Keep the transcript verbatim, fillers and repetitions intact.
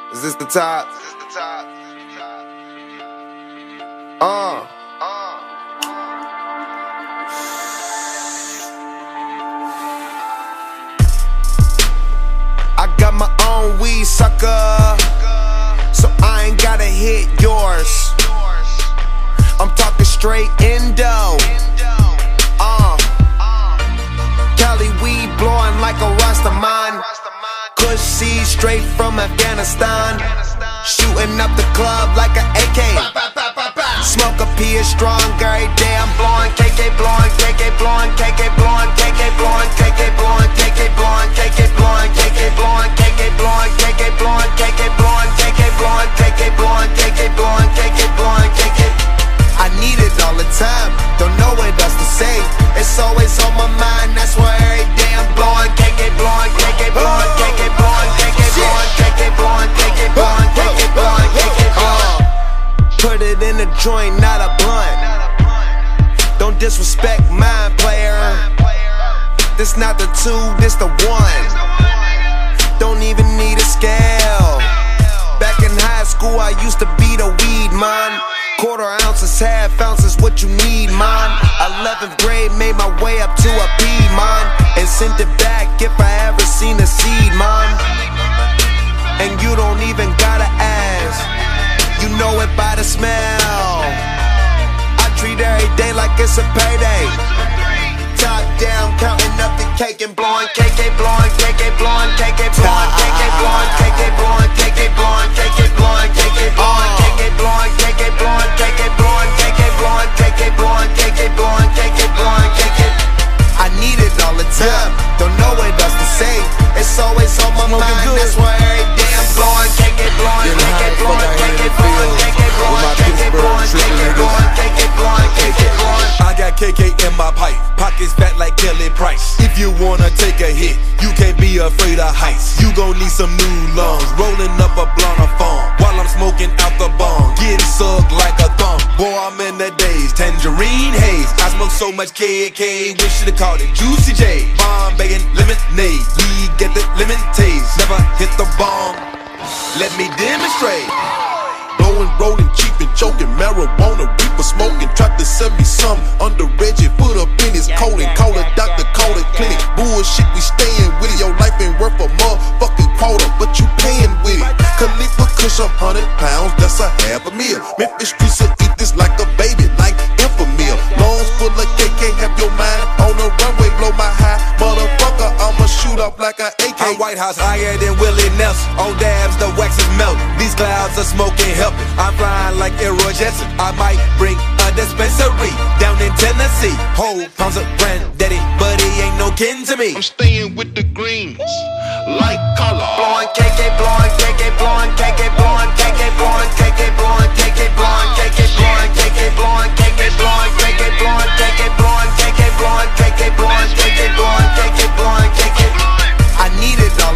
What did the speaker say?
Is this the top? Uh. I got my own weed, sucker, so I ain't gotta hit yours. I'm talking straight Indo. Uh. Cali weed blowing like a Rastaman. Kush seed straight from Afghanistan. Shooting up the club like an A K. Smoke a P is strong every day. I'm blowing K K, blowing K K, blowing K K, blowing K K, blowing K K, blowing K K, blowing K K, blowing K K, blowing K K, blowing K K, blowing K K, blowing K K, blowing K K, blowing K K, blowing K K, blowing K K. I need it all the time, don't know what else to say. It's always on my mind, that's why every day I'm blowing K K, blowing K K, blowing K K, blowing K K, blowing K K, blowing K K, blowing K K, blowing K K, blowing. Put it in a joint, not a blunt. Don't disrespect mine, player. This not the two, this the one. Don't even need a scale. Back in high school, I used to be the weed man. Quarter ounces, half ounces, what you need, man. eleventh grade, made my way up to a P, man, and sent it back if I ever seen a seed, man. And you don't even gotta ask, you know it by the smell. I treat every day like it's a payday. Top down, counting up the cake and blowing K K, blowing K K, blowing K K, blowing K K, blowing K K, blowing K K, blowing K K, blowing K K, blowing K K, blowing K K, blowing K K, blowing K K, blowing K K, blowing K K, blowing K K, blowing K K. I need it all the time, don't know what else to say. It's always on my mind, that's why every day I'm blowing K K, blowing K K, blowing K K, blowing K K, blowing K K, blowing K K, blowing K K, blowing K K, blowing. I got K K in my pipe, pockets fat like Kelly Price. If you wanna take a hit, you can't be afraid of heights. You gon' need some new lungs, rolling up a blunt of phone while I'm smoking out the bong, getting sucked like a thumb. Boy, I'm in the days, tangerine haze. I smoke so much K K, we should've called it Juicy J. Bombay and lemonade, we get the lemon taste. Never hit the bomb, let me demonstrate. Blowing, rolling, cheap and choking, marijuana, reaper smoking. Tried to sell me some under Reggie, put up in his colon. Call it doctor, call it clinic. Bullshit, we staying with it. Your life ain't worth a motherfucking quarter, but you paying with it. Khalifa Kush, I'm hundred pounds, that's a half a meal. Memphis streets will eat this like a baby, like infamil. Lungs full of K K, have your mind on the runway, blow my high. Motherfucker, I'ma shoot up like a A K. I'm White House higher than Willie Nelson. On dabs, the wax is melting. These clouds are smoking, helping. I'm flying like Elroy Jetson. I might bring a dispensary down in Tennessee. Whole pounds of granddaddy, but he ain't no kin to me. I'm staying with the greens, like color. Blowing K K, blowing K K, blowing K K, blowing K K, blowing K K, blowing K K, blowing K K, blowing K K, blowing K K, blowing K K, blowing K K, blowing K K, blowing K K, blowing K K, blowing K K, blowing K K. I need it all